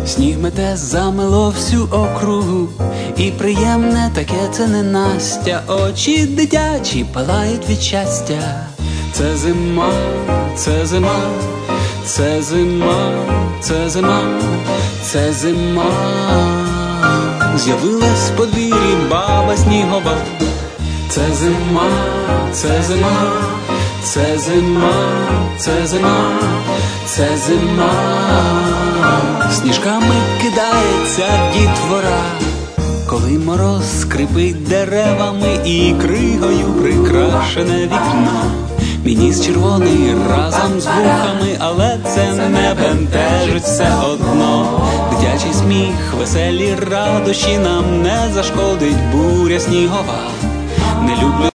Сніг мете замило всю округу, і приємне таке це ненастя. Очі дитячі палають від щастя. Це зима, це зима, це зима, це зима, це зима. З'явилась в подвір'ї баба снігова. Це зима, це зима, це зима, це зима, це зима. Сніжками кидається дітвора, коли мороз скрипить деревами і кригою прикрашене вікно. Мій ніс червоний разом з вухами, але це не бентежить все одно. Дитячий сміх, веселі радощі нам не зашкодить буря снігова. Не люблю